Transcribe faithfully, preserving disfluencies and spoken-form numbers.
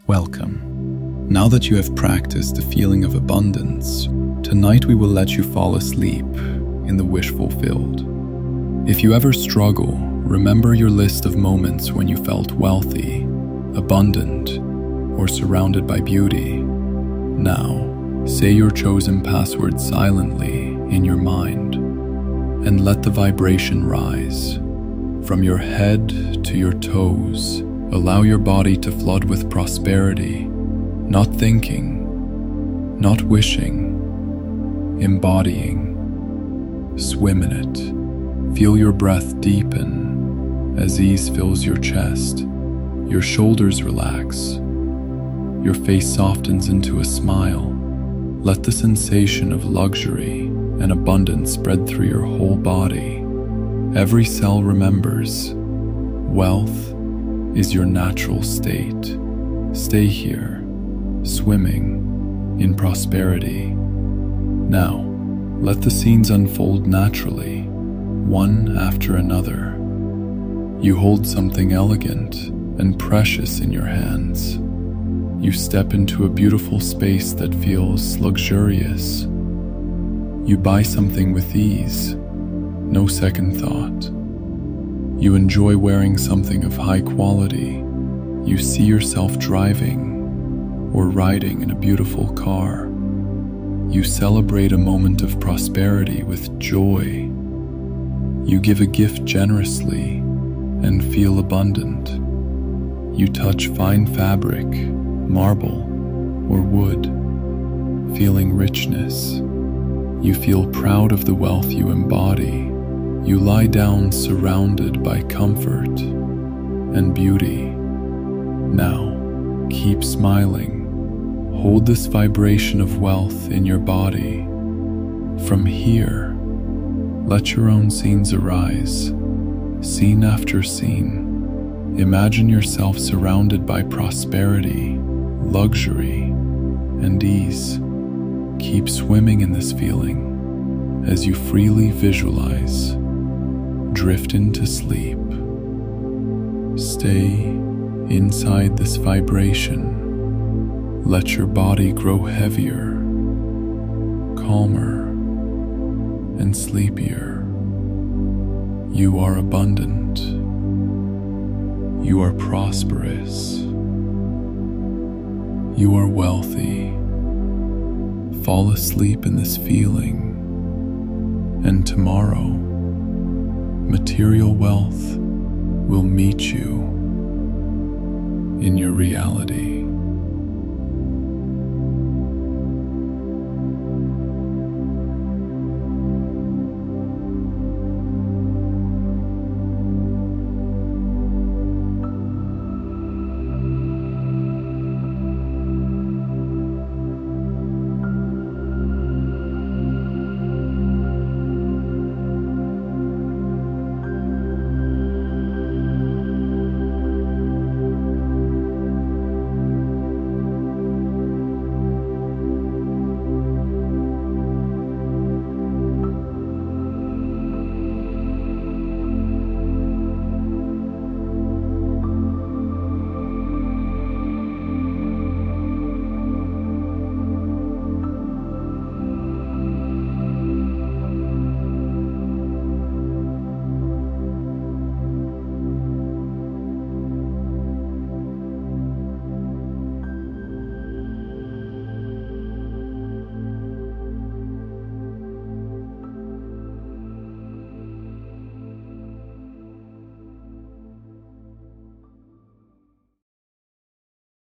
Welcome. Now that you have practiced the feeling of abundance, tonight we will let you fall asleep in the wish fulfilled. If you ever struggle, remember your list of moments when you felt wealthy, abundant, or surrounded by beauty. Now, say your chosen password silently in your mind and let the vibration rise. From your head to your toes, allow your body to flood with prosperity, not thinking, not wishing, embodying. Swim in it. Feel your breath deepen as ease fills your chest. Your shoulders relax. Your face softens into a smile. Let the sensation of luxury and abundance spread through your whole body. Every cell remembers, wealth is your natural state. Stay here, swimming in prosperity. Now, let the scenes unfold naturally, one after another. You hold something elegant and precious in your hands. You step into a beautiful space that feels luxurious. You buy something with ease, no second thought. You enjoy wearing something of high quality. You see yourself driving or riding in a beautiful car. You celebrate a moment of prosperity with joy. You give a gift generously and feel abundant. You touch fine fabric, marble, or wood, feeling richness. You feel proud of the wealth you embody. You lie down surrounded by comfort and beauty. Now, keep smiling. Hold this vibration of wealth in your body. From here, let your own scenes arise, scene after scene. Imagine yourself surrounded by prosperity, luxury, and ease. Keep swimming in this feeling as you freely visualize. Drift into sleep. Stay inside this vibration. Let your body grow heavier, calmer, and sleepier. You are abundant. You are prosperous. You are wealthy. Fall asleep in this feeling, and tomorrow, material wealth will meet you in your reality.